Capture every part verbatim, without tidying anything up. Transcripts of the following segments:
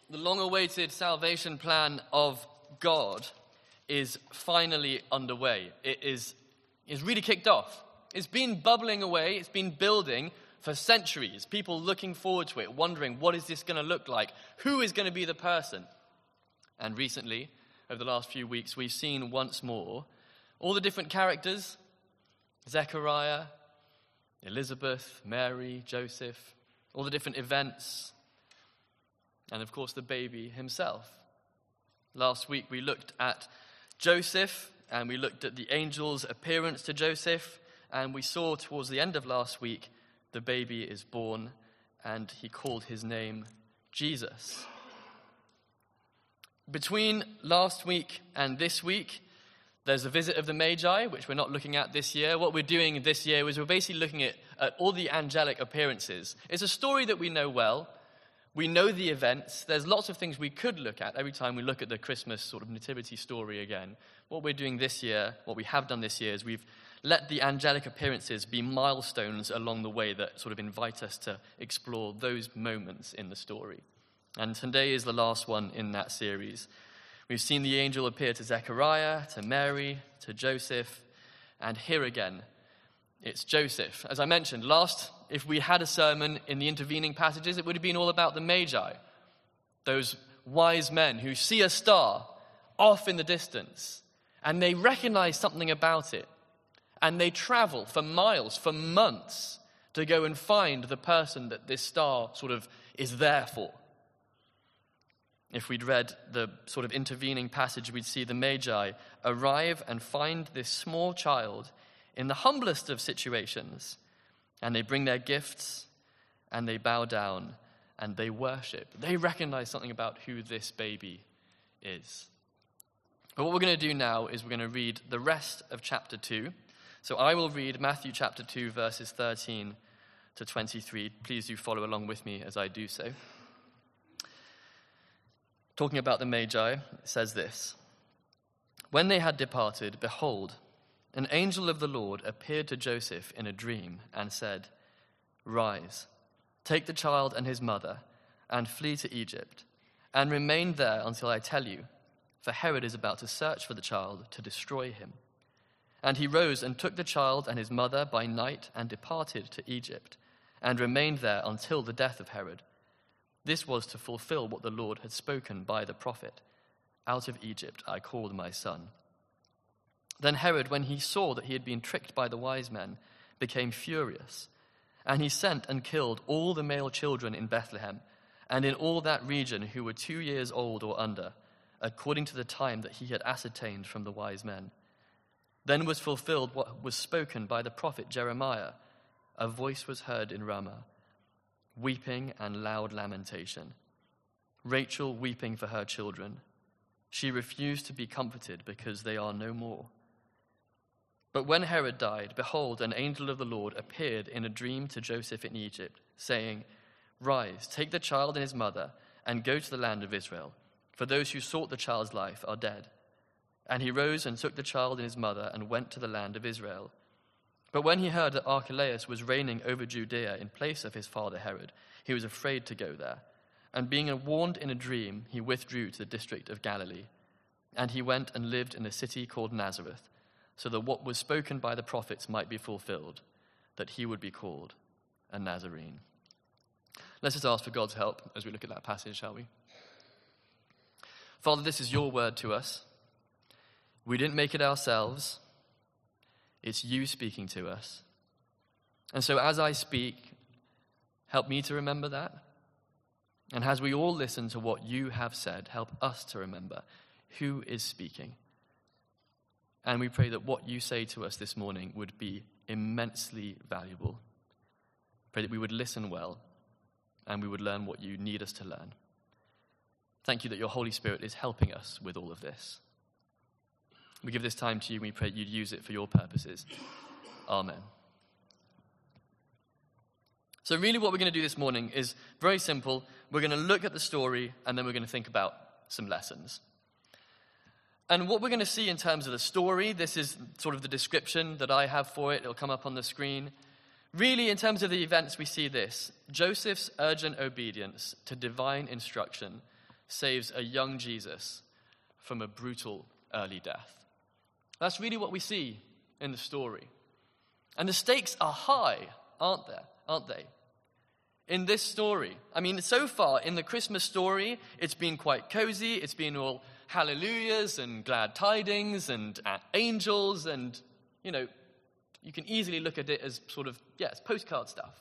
The long-awaited salvation plan of God is finally underway. It is, is really kicked off. It's been bubbling away. It's been building for centuries. People looking forward to it, wondering, what is this going to look like? Who is going to be the person? And recently, over the last few weeks, we've seen once more all the different characters: Zechariah, Elizabeth, Mary, Joseph, all the different events, and of course the baby himself. Last week we looked at Joseph, and we looked at the angel's appearance to Joseph, and we saw towards the end of last week the baby is born, and he called his name Jesus. Between last week and this week, there's a visit of the Magi, which we're not looking at this year. What we're doing this year is we're basically looking at, at all the angelic appearances. It's a story that we know well. We know the events. There's lots of things we could look at every time we look at the Christmas sort of nativity story again. What we're doing this year, what we have done this year, is we've let the angelic appearances be milestones along the way that sort of invite us to explore those moments in the story. And today is the last one in that series. We've seen the angel appear to Zechariah, to Mary, to Joseph, and here again, it's Joseph. As I mentioned, last, if we had a sermon in the intervening passages, it would have been all about the Magi, those wise men who see a star off in the distance, and they recognize something about it, and they travel for miles, for months, to go and find the person that this star sort of is there for. If we'd read the sort of intervening passage, we'd see the Magi arrive and find this small child in the humblest of situations, and they bring their gifts, and they bow down, and they worship. They recognize something about who this baby is. But what we're going to do now is we're going to read the rest of chapter two. So I will read Matthew chapter two, verses thirteen to twenty-three. Please do follow along with me as I do so. Talking about the Magi, it says this: "When they had departed, behold, an angel of the Lord appeared to Joseph in a dream and said, 'Rise, take the child and his mother, and flee to Egypt, and remain there until I tell you, for Herod is about to search for the child to destroy him.' And he rose and took the child and his mother by night and departed to Egypt, and remained there until the death of Herod. This was to fulfill what the Lord had spoken by the prophet, 'Out of Egypt I called my son.' Then Herod, when he saw that he had been tricked by the wise men, became furious, and he sent and killed all the male children in Bethlehem and in all that region who were two years old or under, according to the time that he had ascertained from the wise men. Then was fulfilled what was spoken by the prophet Jeremiah. A voice was heard in Ramah, weeping and loud lamentation, Rachel weeping for her children. She refused to be comforted because they are no more. But when Herod died, behold, an angel of the Lord appeared in a dream to Joseph in Egypt, saying, 'Rise, take the child and his mother, and go to the land of Israel, for those who sought the child's life are dead.' And he rose and took the child and his mother and went to the land of Israel. But when he heard that Archelaus was reigning over Judea in place of his father Herod, he was afraid to go there. And being warned in a dream, he withdrew to the district of Galilee. And he went and lived in a city called Nazareth, so that what was spoken by the prophets might be fulfilled, that he would be called a Nazarene." Let's just ask for God's help as we look at that passage, shall we? Father, this is your word to us. We didn't make it ourselves. It's you speaking to us. And so as I speak, help me to remember that. And as we all listen to what you have said, help us to remember who is speaking. And we pray that what you say to us this morning would be immensely valuable. Pray that we would listen well and we would learn what you need us to learn. Thank you that your Holy Spirit is helping us with all of this. We give this time to you and we pray you'd use it for your purposes. Amen. So really what we're going to do this morning is very simple. We're going to look at the story and then we're going to think about some lessons. And what we're going to see in terms of the story, this is sort of the description that I have for it. It'll come up on the screen. Really, in terms of the events, we see this: Joseph's urgent obedience to divine instruction saves a young Jesus from a brutal early death. That's really what we see in the story. And the stakes are high, aren't there? Aren't they? In this story, I mean, so far in the Christmas story, it's been quite cozy. It's been all hallelujahs and glad tidings and uh, angels, and, you know, you can easily look at it as sort of, yeah, it's postcard stuff.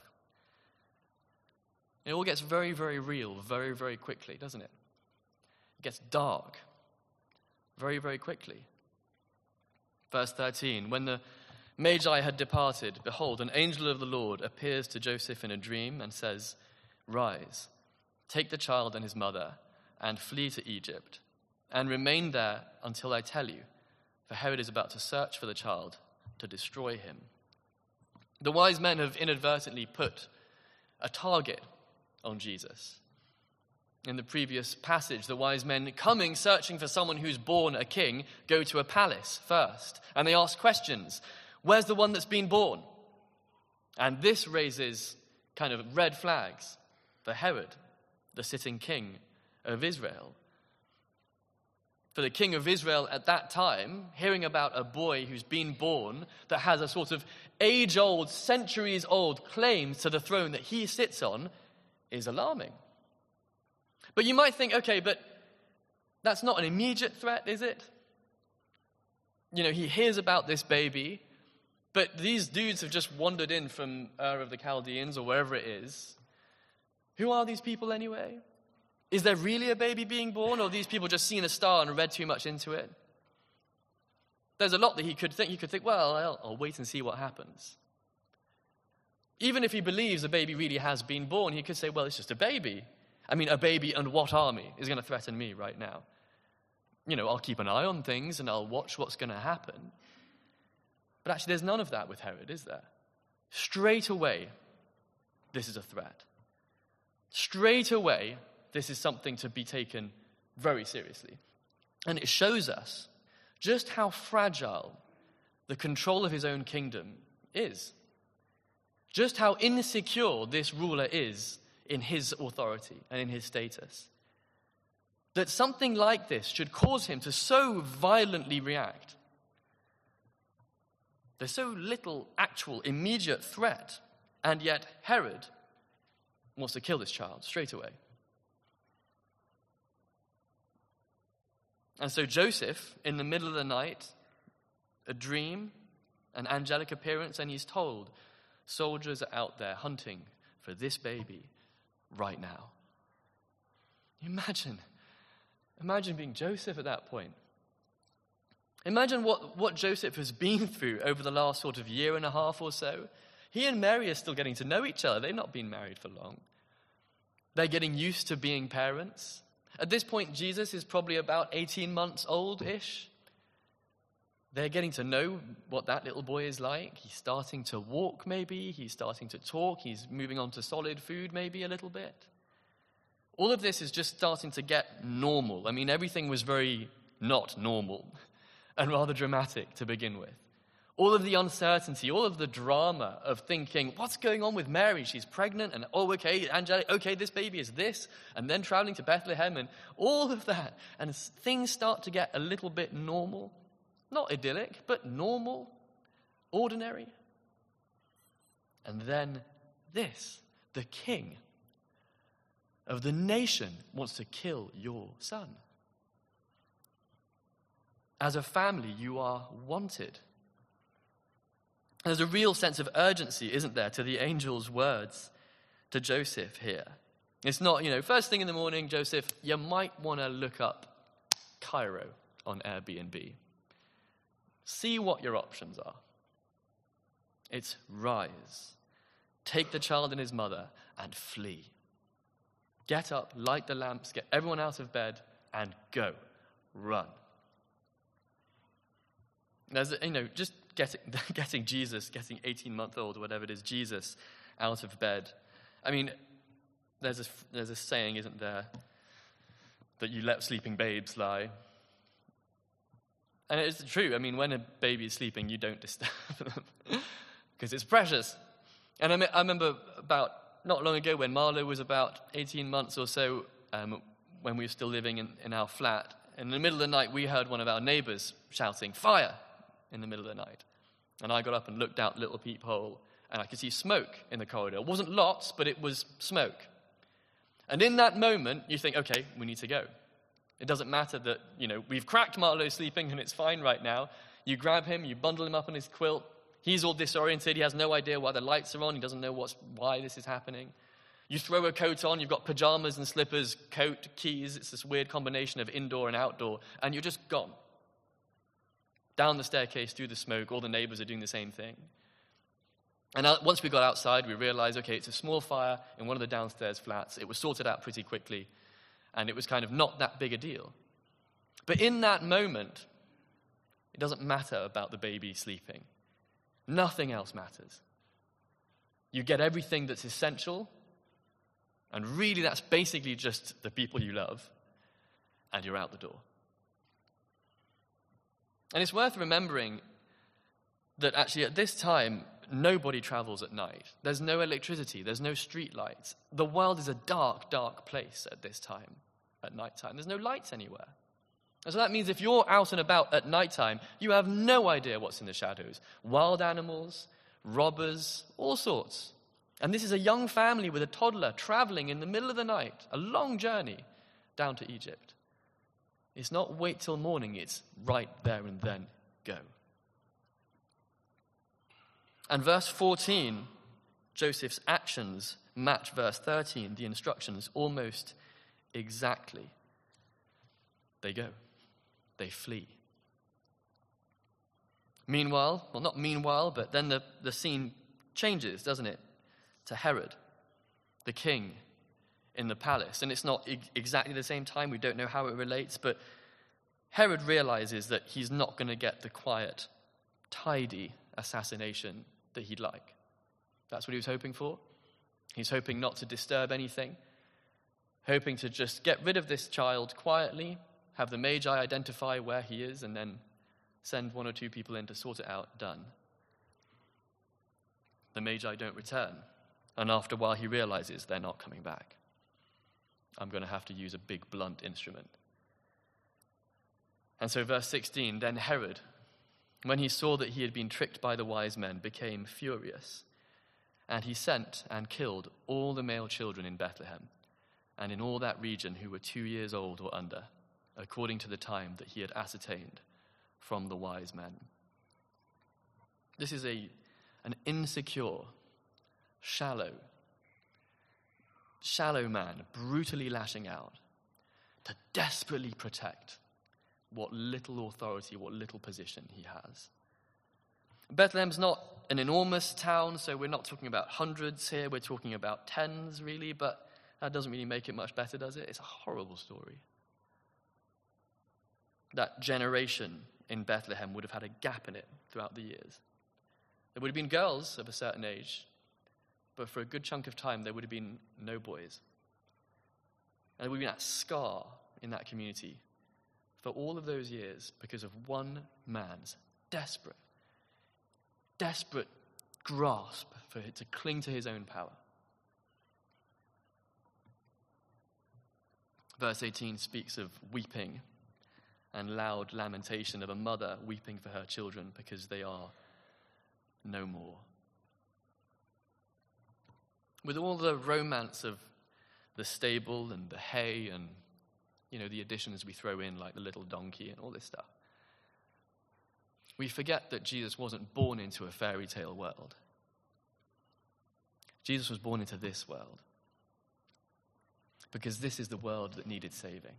It all gets very, very real very, very quickly, doesn't it? It gets dark very, very quickly. Verse thirteen, when the Magi had departed, behold, an angel of the Lord appears to Joseph in a dream and says, "Rise, take the child and his mother, and flee to Egypt, and remain there until I tell you, for Herod is about to search for the child to destroy him." The wise men have inadvertently put a target on Jesus. In the previous passage, the wise men coming, searching for someone who's born a king, go to a palace first, and they ask questions. Where's the one that's been born? And this raises kind of red flags for Herod, the sitting king of Israel. For the king of Israel at that time, hearing about a boy who's been born that has a sort of age-old, centuries-old claim to the throne that he sits on is alarming. But you might think, okay, but that's not an immediate threat, is it? You know, he hears about this baby, but these dudes have just wandered in from Ur of the Chaldeans or wherever it is. Who are these people anyway? Is there really a baby being born, or these people just seen a star and read too much into it? There's a lot that he could think. He could think, well, I'll, I'll wait and see what happens. Even if he believes a baby really has been born, he could say, well, it's just a baby. I mean, a baby and what army is going to threaten me right now? You know, I'll keep an eye on things and I'll watch what's going to happen. But actually, there's none of that with Herod, is there? Straight away, this is a threat. Straight away, this is something to be taken very seriously. And it shows us just how fragile the control of his own kingdom is. Just how insecure this ruler is in his authority and in his status. That something like this should cause him to so violently react. There's so little actual immediate threat, and yet Herod wants to kill this child straight away. And so Joseph, in the middle of the night, a dream, an angelic appearance, and he's told, soldiers are out there hunting for this baby right now. Imagine, imagine being Joseph at that point. Imagine what, what Joseph has been through over the last sort of year and a half or so. He and Mary are still getting to know each other. They've not been married for long. They're getting used to being parents. At this point, Jesus is probably about eighteen months old-ish. They're getting to know what that little boy is like. He's starting to walk, maybe. He's starting to talk. He's moving on to solid food, maybe a little bit. All of this is just starting to get normal. I mean, everything was very not normal and rather dramatic to begin with. All of the uncertainty, all of the drama of thinking, what's going on with Mary? She's pregnant, and oh, okay, angelic, okay, this baby is this, and then traveling to Bethlehem, and all of that. And things start to get a little bit normal. Not idyllic, but normal, ordinary. And then this, the king of the nation wants to kill your son. As a family, you are wanted. There's a real sense of urgency, isn't there, to the angel's words to Joseph here. It's not, you know, first thing in the morning, Joseph, you might want to look up Cairo on Airbnb. See what your options are. It's rise, take the child and his mother, and flee. Get up, light the lamps, get everyone out of bed, and go. Run. There's, you know, just getting, getting Jesus, getting eighteen-month-old, or whatever it is, Jesus out of bed. I mean, there's a, there's a saying, isn't there, that you let sleeping babes lie. And it's true. I mean, when a baby is sleeping, you don't disturb them because it's precious. And I, I remember about not long ago when Marlo was about eighteen months or so, um, when we were still living in, in our flat. In the middle of the night, we heard one of our neighbors shouting, "Fire!" in the middle of the night. And I got up and looked out the little peephole, and I could see smoke in the corridor. It wasn't lots, but it was smoke. And in that moment, you think, okay, we need to go. It doesn't matter that, you know, we've cracked Marlowe sleeping and it's fine right now. You grab him, you bundle him up on his quilt. He's all disoriented. He has no idea why the lights are on. He doesn't know what's why this is happening. You throw a coat on. You've got pajamas and slippers, coat, keys. It's this weird combination of indoor and outdoor. And you're just gone. Down the staircase, through the smoke. All the neighbors are doing the same thing. And once we got outside, we realized, okay, it's a small fire in one of the downstairs flats. It was sorted out pretty quickly. And it was kind of not that big a deal. But in that moment, it doesn't matter about the baby sleeping. Nothing else matters. You get everything that's essential, and really that's basically just the people you love, and you're out the door. And it's worth remembering that actually at this time, nobody travels at night. There's no electricity. There's no street lights. The world is a dark, dark place at this time, at nighttime. There's no lights anywhere. And so that means if you're out and about at nighttime, you have no idea what's in the shadows. Wild animals, robbers, all sorts. And this is a young family with a toddler traveling in the middle of the night, a long journey down to Egypt. It's not wait till morning, it's right there and then go. And verse fourteen, Joseph's actions match verse thirteen, the instructions, almost exactly. They go. They flee. Meanwhile, well, not meanwhile, but then the, the scene changes, doesn't it? To Herod, the king in the palace. And it's not e- exactly the same time. We don't know how it relates. But Herod realizes that he's not going to get the quiet, tidy assassination that he'd like. That's what he was hoping for. He's hoping not to disturb anything. Hoping to just get rid of this child quietly, have the Magi identify where he is, and then send one or two people in to sort it out. Done. The Magi don't return. And after a while, he realizes they're not coming back. I'm going to have to use a big, blunt instrument. And so verse sixteen, then Herod, when he saw that he had been tricked by the wise men, became furious. And he sent and killed all the male children in Bethlehem and in all that region who were two years old or under, according to the time that he had ascertained from the wise men. This is a, an insecure, shallow, shallow man brutally lashing out to desperately protect what little authority, what little position he has. Bethlehem's not an enormous town, so we're not talking about hundreds here, we're talking about tens really, but that doesn't really make it much better, does it? It's a horrible story. That generation in Bethlehem would have had a gap in it throughout the years. There would have been girls of a certain age, but for a good chunk of time there would have been no boys. And there would have been that scar in that community for all of those years because of one man's desperate, desperate grasp for it to cling to his own power. Verse eighteen speaks of weeping and loud lamentation of a mother weeping for her children because they are no more. With all the romance of the stable and the hay and, you know, the additions we throw in like the little donkey and all this stuff, we forget that Jesus wasn't born into a fairy tale world. Jesus was born into this world because this is the world that needed saving.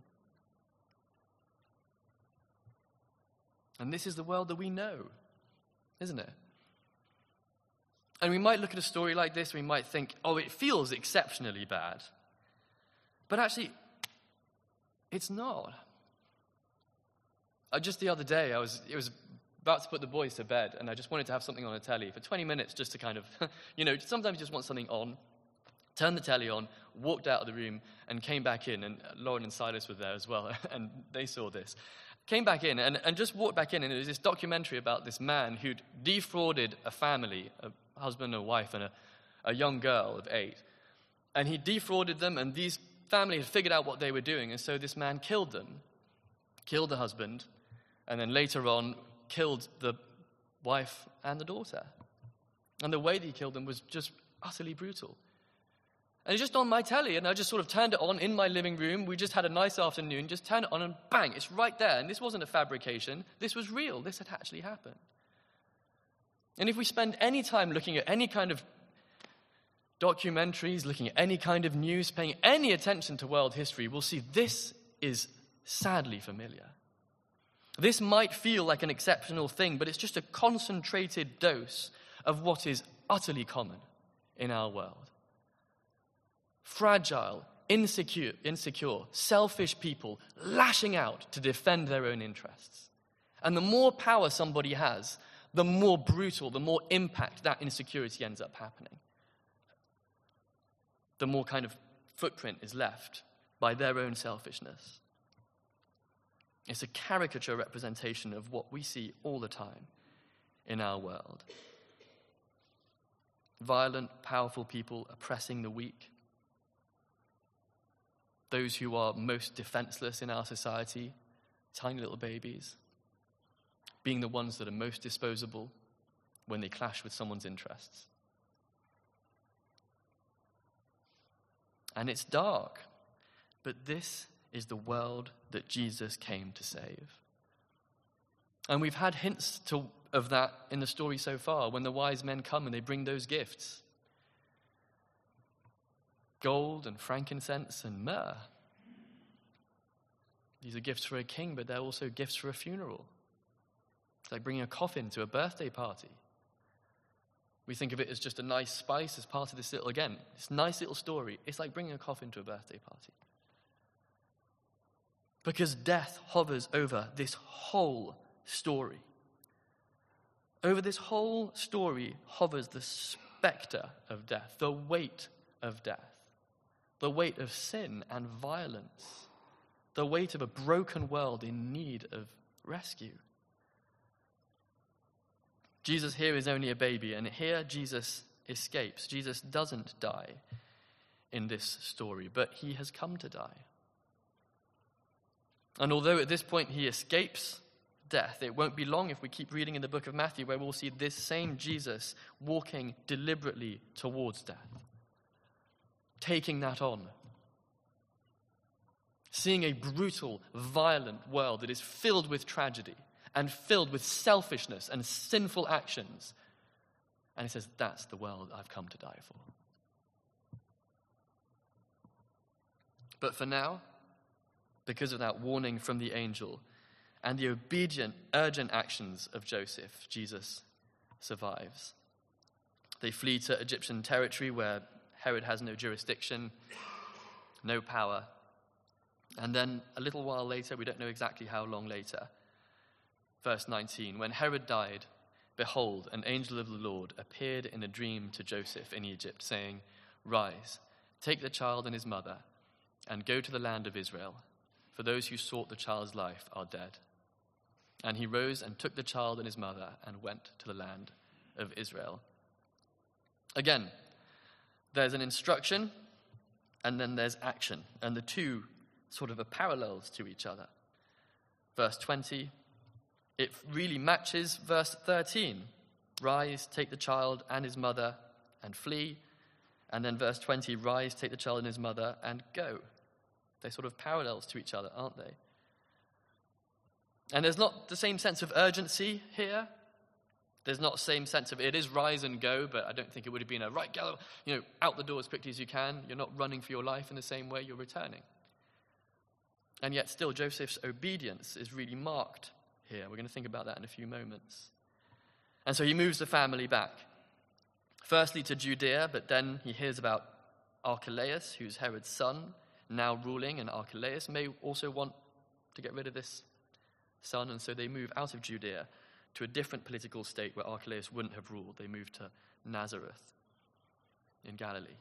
And this is the world that we know, isn't it? And we might look at a story like this, we might think, oh, it feels exceptionally bad. But actually, it's not. Uh, just the other day, I was it was about to put the boys to bed, and I just wanted to have something on the telly for twenty minutes just to kind of, you know, sometimes you just want something on. Turned the telly on, walked out of the room, and came back in, and Lauren and Silas were there as well, and they saw this. Came back in, and, and just walked back in, and it was this documentary about this man who'd defrauded a family, a husband, a wife, and a, a young girl of eight. And he defrauded them, and these family had figured out what they were doing, and so this man killed them, killed the husband, and then later on killed the wife and the daughter. And the way that he killed them was just utterly brutal. And it's just on my telly, and I just sort of turned it on in my living room. We just had a nice afternoon, just turned it on, and bang, it's right there. And this wasn't a fabrication. This was real. This had actually happened. And if we spend any time looking at any kind of documentaries, looking at any kind of news, paying any attention to world history, we'll see this is sadly familiar. This might feel like an exceptional thing, but it's just a concentrated dose of what is utterly common in our world. Fragile, insecure, insecure, selfish people lashing out to defend their own interests. And the more power somebody has, the more brutal, the more impact that insecurity ends up happening. The more kind of footprint is left by their own selfishness. It's a caricature representation of what we see all the time in our world. Violent, powerful people oppressing the weak. Those who are most defenseless in our society, tiny little babies, being the ones that are most disposable when they clash with someone's interests. And it's dark, but this is the world that Jesus came to save. And we've had hints to, of that in the story so far, when the wise men come and they bring those gifts. Gold and frankincense and myrrh. These are gifts for a king, but they're also gifts for a funeral. It's like bringing a coffin to a birthday party. We think of it as just a nice spice as part of this little, again, this nice little story. It's like bringing a coffin to a birthday party. Because death hovers over this whole story. Over this whole story hovers the specter of death, the weight of death. The weight of sin and violence. The weight of a broken world in need of rescue. Jesus here is only a baby, and here Jesus escapes. Jesus doesn't die in this story, but he has come to die. And although at this point he escapes death, it won't be long if we keep reading in the book of Matthew where we'll see this same Jesus walking deliberately towards death. Taking that on. Seeing a brutal, violent world that is filled with tragedy and filled with selfishness and sinful actions. And he says, that's the world I've come to die for. But for now, because of that warning from the angel and the obedient, urgent actions of Joseph, Jesus survives. They flee to Egyptian territory where Herod has no jurisdiction, no power. And then a little while later, we don't know exactly how long later, verse nineteen, when Herod died, behold, an angel of the Lord appeared in a dream to Joseph in Egypt, saying, rise, take the child and his mother, and go to the land of Israel, for those who sought the child's life are dead. And he rose and took the child and his mother and went to the land of Israel. Again, there's an instruction, and then there's action. And the two sort of are parallels to each other. Verse twenty, it really matches verse thirteen. Rise, take the child and his mother, and flee. And then verse twenty, rise, take the child and his mother, and go. They're sort of parallels to each other, aren't they? And there's not the same sense of urgency here. There's not the same sense of, it is rise and go, but I don't think it would have been a, right, go, you know, out the door as quickly as you can. You're not running for your life in the same way you're returning. And yet still, Joseph's obedience is really marked here. We're going to think about that in a few moments. And so he moves the family back. Firstly to Judea, but then he hears about Archelaus, who's Herod's son, now ruling, and Archelaus may also want to get rid of this son, and so they move out of Judea to a different political state where Archelaus wouldn't have ruled. They moved to Nazareth in Galilee.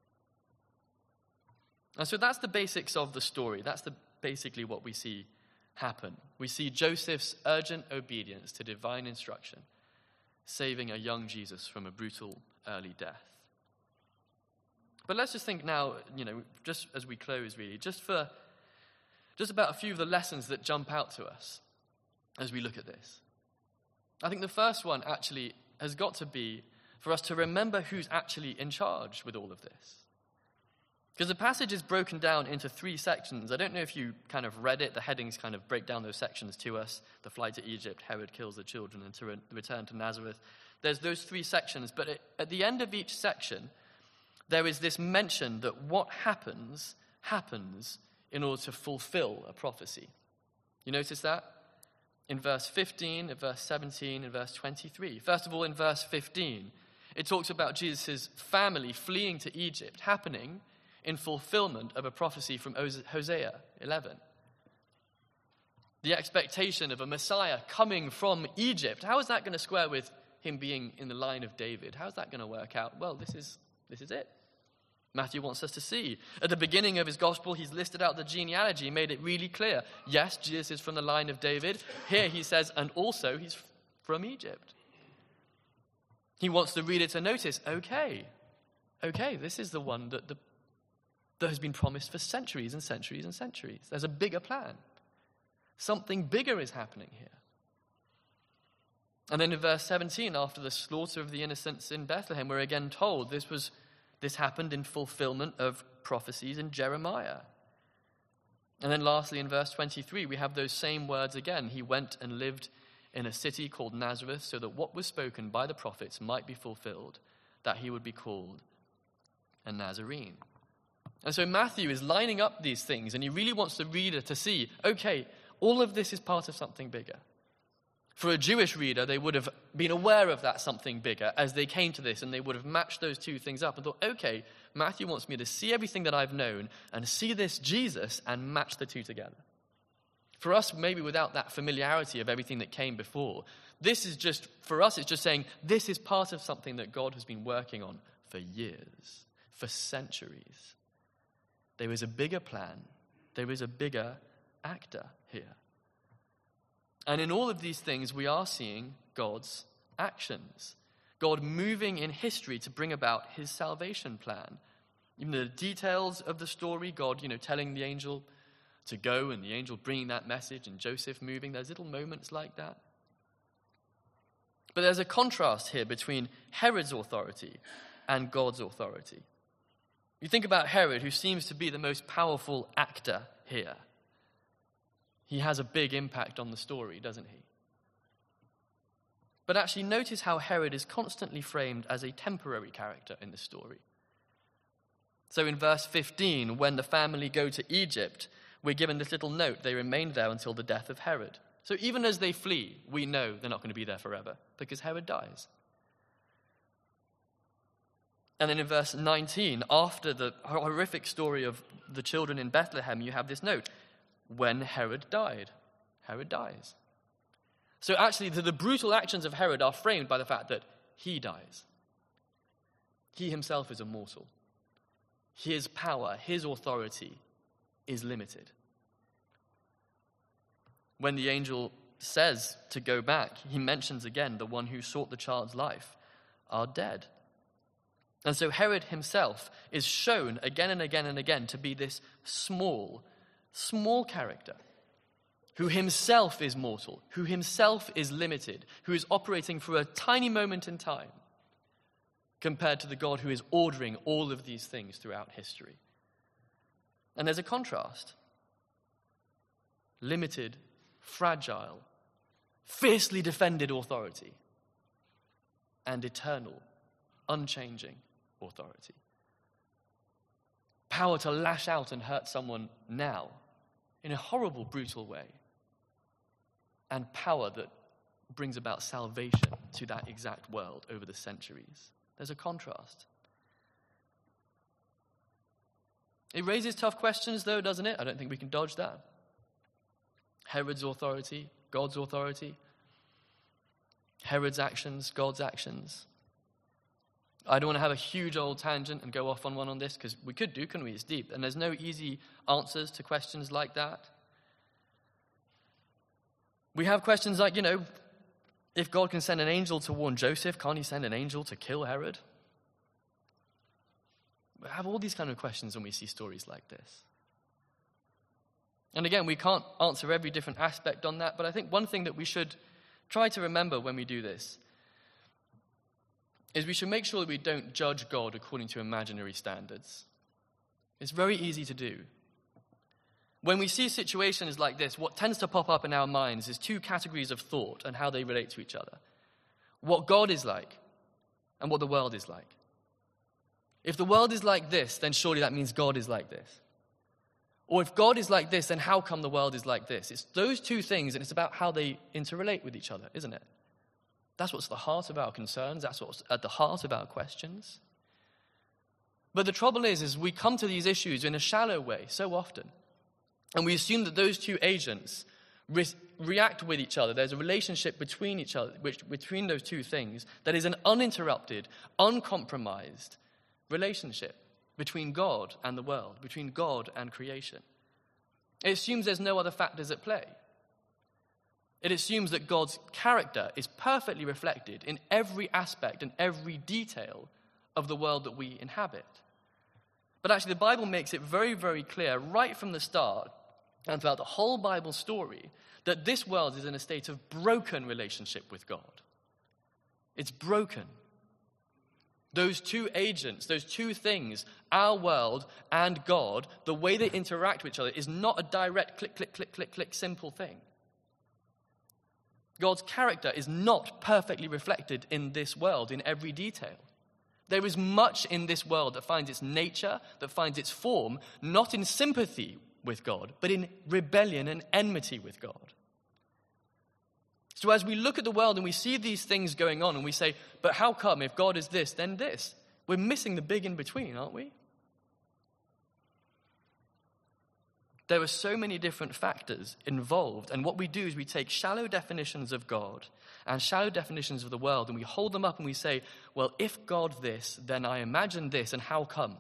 And so that's the basics of the story. That's the, basically what we see happen. We see Joseph's urgent obedience to divine instruction, saving a young Jesus from a brutal early death. But let's just think now, you know, just as we close really, just for, just about a few of the lessons that jump out to us as we look at this. I think the first one actually has got to be for us to remember who's actually in charge with all of this. Because the passage is broken down into three sections. I don't know if you kind of read it. The headings kind of break down those sections to us. The flight to Egypt, Herod kills the children, and to re- return to Nazareth. There's those three sections. But it, at the end of each section, there is this mention that what happens, happens in order to fulfill a prophecy. You notice that? In verse fifteen, in verse seventeen, in verse twenty-three. First of all, in verse fifteen, it talks about Jesus' family fleeing to Egypt, happening in fulfillment of a prophecy from Hosea eleven. The expectation of a Messiah coming from Egypt. How is that going to square with him being in the line of David? How is that going to work out? Well, this is this is it. Matthew wants us to see. At the beginning of his gospel, he's listed out the genealogy, made it really clear. Yes, Jesus is from the line of David. Here he says, and also he's from Egypt. He wants the reader to notice, okay, okay, this is the one that, the, that has been promised for centuries and centuries and centuries. There's a bigger plan. Something bigger is happening here. And then in verse seventeen, after the slaughter of the innocents in Bethlehem, we're again told this was This happened in fulfillment of prophecies in Jeremiah. And then lastly, in verse twenty-three, we have those same words again. He went and lived in a city called Nazareth so that what was spoken by the prophets might be fulfilled, that he would be called a Nazarene. And so Matthew is lining up these things, and he really wants the reader to see, okay, all of this is part of something bigger. For a Jewish reader, they would have been aware of that something bigger as they came to this, and they would have matched those two things up and thought, okay, Matthew wants me to see everything that I've known and see this Jesus and match the two together. For us, maybe without that familiarity of everything that came before, this is just, for us, it's just saying this is part of something that God has been working on for years, for centuries. There is a bigger plan. There is a bigger actor here. And in all of these things, we are seeing God's actions. God moving in history to bring about his salvation plan. Even the details of the story, God, you know, telling the angel to go and the angel bringing that message and Joseph moving, there's little moments like that. But there's a contrast here between Herod's authority and God's authority. You think about Herod, who seems to be the most powerful actor here. He has a big impact on the story, doesn't he? But actually notice how Herod is constantly framed as a temporary character in the story. So in verse fifteen, when the family go to Egypt, we're given this little note, they remained there until the death of Herod. So even as they flee, we know they're not going to be there forever, because Herod dies. And then in verse nineteen, after the horrific story of the children in Bethlehem, you have this note, when Herod died. Herod dies. So actually, the, the brutal actions of Herod are framed by the fact that he dies. He himself is immortal. His power, his authority is limited. When the angel says to go back, he mentions again the one who sought the child's life are dead. And so Herod himself is shown again and again and again to be this small, small character who himself is mortal, who himself is limited, who is operating for a tiny moment in time compared to the God who is ordering all of these things throughout history. And there's a contrast. Limited, fragile, fiercely defended authority and eternal, unchanging authority. Power to lash out and hurt someone now in a horrible, brutal way. And power that brings about salvation to that exact world over the centuries. There's a contrast. It raises tough questions, though, doesn't it? I don't think we can dodge that. Herod's authority, God's authority. Herod's actions, God's actions. I don't want to have a huge old tangent and go off on one on this, because we could do, couldn't we? It's deep. And there's no easy answers to questions like that. We have questions like, you know, if God can send an angel to warn Joseph, can't he send an angel to kill Herod? We have all these kind of questions when we see stories like this. And again, we can't answer every different aspect on that, but I think one thing that we should try to remember when we do this is we should make sure that we don't judge God according to imaginary standards. It's very easy to do. When we see situations like this, what tends to pop up in our minds is two categories of thought and how they relate to each other. What God is like and what the world is like. If the world is like this, then surely that means God is like this. Or if God is like this, then how come the world is like this? It's those two things, and it's about how they interrelate with each other, isn't it? That's what's the heart of our concerns. That's what's at the heart of our questions. But the trouble is, is we come to these issues in a shallow way so often. And we assume that those two agents re- react with each other. There's a relationship between each other, which, between those two things, that is an uninterrupted, uncompromised relationship between God and the world, between God and creation. It assumes there's no other factors at play. It assumes that God's character is perfectly reflected in every aspect and every detail of the world that we inhabit. But actually, the Bible makes it very, very clear right from the start and throughout the whole Bible story that this world is in a state of broken relationship with God. It's broken. Those two agents, those two things, our world and God, the way they interact with each other is not a direct click, click, click, click, click, simple thing. God's character is not perfectly reflected in this world in every detail. There is much in this world that finds its nature, that finds its form, not in sympathy with God, but in rebellion and enmity with God. So as we look at the world and we see these things going on and we say, but how come if God is this, then this? We're missing the big in between, aren't we? There are so many different factors involved, and what we do is we take shallow definitions of God and shallow definitions of the world and we hold them up and we say, well, if God this, then I imagine this, and how come?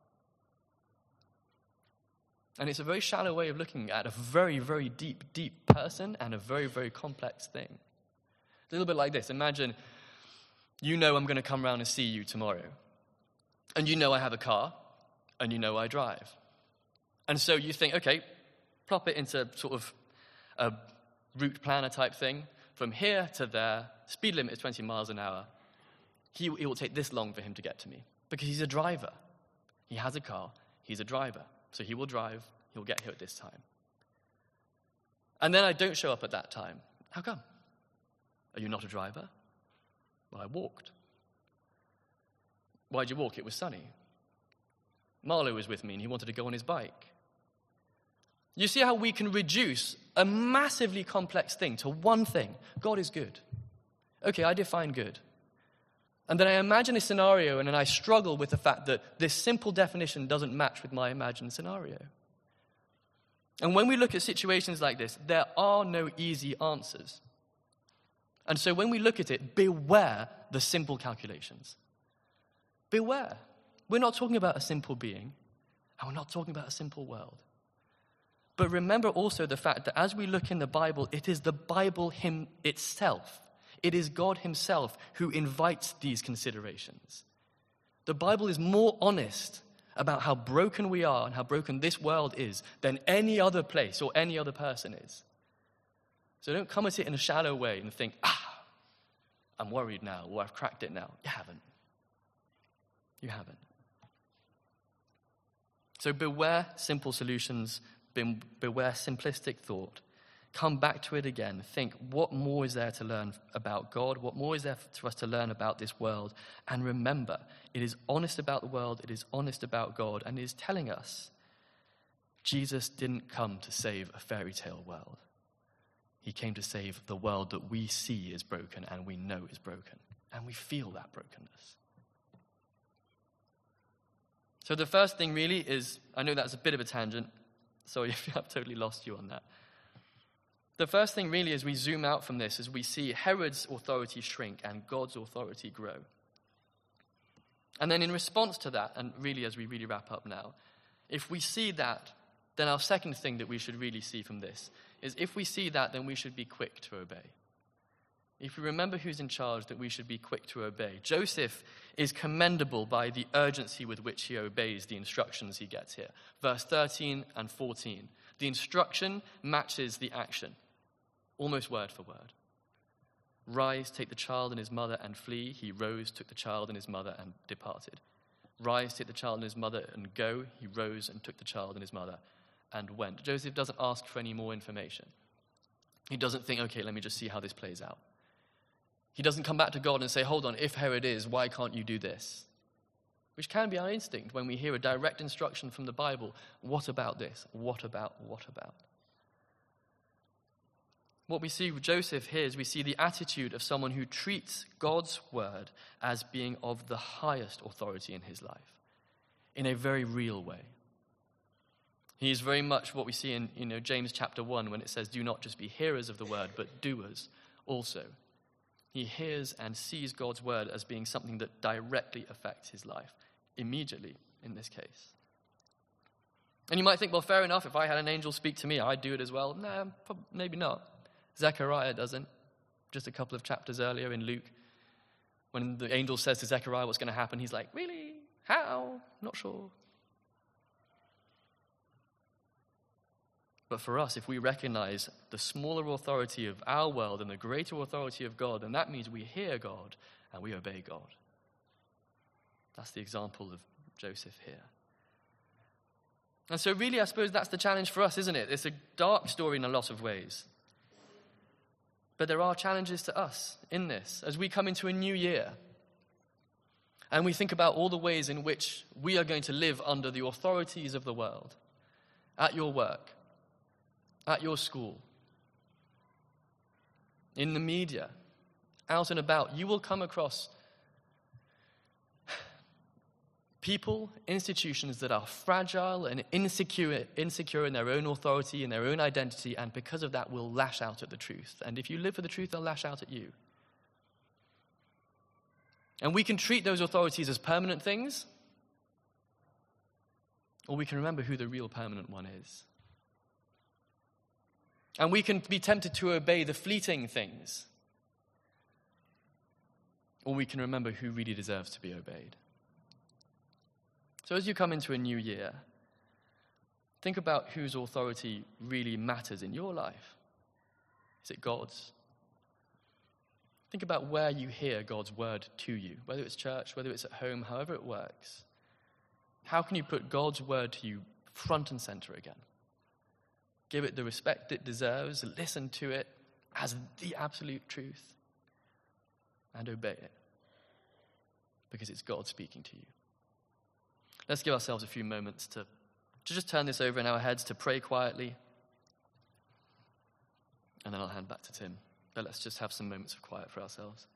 And it's a very shallow way of looking at a very, very deep, deep person and a very, very complex thing. It's a little bit like this. Imagine you know I'm going to come round and see you tomorrow. And you know I have a car, and you know I drive. And so you think, okay, plop it into sort of a route planner type thing. From here to there, speed limit is twenty miles an hour. He, it will take this long for him to get to me because he's a driver. He has a car. He's a driver. So he will drive, he'll get here at this time. And then I don't show up at that time. How come? Are you not a driver? Well, I walked. Why'd you walk? It was sunny. Marlo was with me and he wanted to go on his bike. You see how we can reduce a massively complex thing to one thing. God is good. Okay, I define good. And then I imagine a scenario and then I struggle with the fact that this simple definition doesn't match with my imagined scenario. And when we look at situations like this, there are no easy answers. And so when we look at it, beware the simple calculations. Beware. We're not talking about a simple being, and we're not talking about a simple world. But remember also the fact that as we look in the Bible, it is the Bible him itself. It is God himself who invites these considerations. The Bible is more honest about how broken we are and how broken this world is than any other place or any other person is. So don't come at it in a shallow way and think, ah, I'm worried now, or I've cracked it now. You haven't. You haven't. So beware simple solutions, be- beware simplistic thought. Come back to it again. Think, what more is there to learn about God? What more is there for us to learn about this world? And remember, it is honest about the world, it is honest about God, and it is telling us Jesus didn't come to save a fairy tale world. He came to save the world that we see is broken and we know is broken. And we feel that brokenness. So the first thing really is, I know that's a bit of a tangent. Sorry if I've totally lost you on that. The first thing really as we zoom out from this is we see Herod's authority shrink and God's authority grow. And then in response to that, and really as we really wrap up now, if we see that, then our second thing that we should really see from this is if we see that, then we should be quick to obey. if we remember who's in charge, that we should be quick to obey. Joseph is commendable by the urgency with which he obeys the instructions he gets here. Verse thirteen and fourteen. The instruction matches the action, almost word for word. Rise, take the child and his mother and flee. He rose, took the child and his mother and departed. Rise, take the child and his mother and go. He rose and took the child and his mother and went. Joseph doesn't ask for any more information. He doesn't think, okay, let me just see how this plays out. He doesn't come back to God and say, hold on, if Herod is, why can't you do this? Which can be our instinct when we hear a direct instruction from the Bible. What about this? What about, what about? What we see with Joseph here is we see the attitude of someone who treats God's word as being of the highest authority in his life, in a very real way. He is very much what we see in you know, James chapter one, when it says, do not just be hearers of the word, but doers also. He hears and sees God's word as being something that directly affects his life, immediately in this case. And you might think, well, fair enough, if I had an angel speak to me, I'd do it as well. No, maybe not. Zechariah doesn't. Just a couple of chapters earlier in Luke, when the angel says to Zechariah what's going to happen, he's like, really? How? Not sure. But for us, if we recognize the smaller authority of our world and the greater authority of God, then that means we hear God and we obey God. That's the example of Joseph here. And so really, I suppose that's the challenge for us, isn't it? It's a dark story in a lot of ways. But there are challenges to us in this as we come into a new year. And we think about all the ways in which we are going to live under the authorities of the world. At your work, at your school, in the media, out and about, you will come across people, institutions that are fragile and insecure, insecure in their own authority, in their own identity, and because of that will lash out at the truth. And if you live for the truth, they'll lash out at you. And we can treat those authorities as permanent things, or we can remember who the real permanent one is. And we can be tempted to obey the fleeting things, or we can remember who really deserves to be obeyed. So as you come into a new year, think about whose authority really matters in your life. Is it God's? Think about where you hear God's word to you, whether it's church, whether it's at home, however it works. How can you put God's word to you front and center again? Give it the respect it deserves, listen to it as the absolute truth, and obey it, because it's God speaking to you. Let's give ourselves a few moments to, to just turn this over in our heads, to pray quietly, and then I'll hand back to Tim. But let's just have some moments of quiet for ourselves.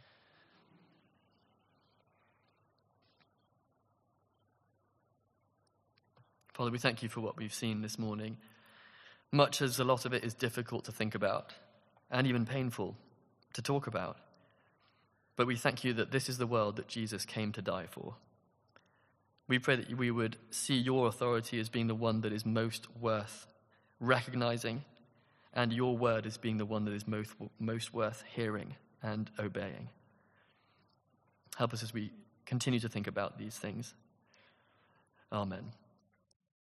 Father, we thank you for what we've seen this morning. Much as a lot of it is difficult to think about, and even painful to talk about. But we thank you that this is the world that Jesus came to die for. We pray that we would see your authority as being the one that is most worth recognizing, and your word as being the one that is most, most worth hearing and obeying. Help us as we continue to think about these things. Amen.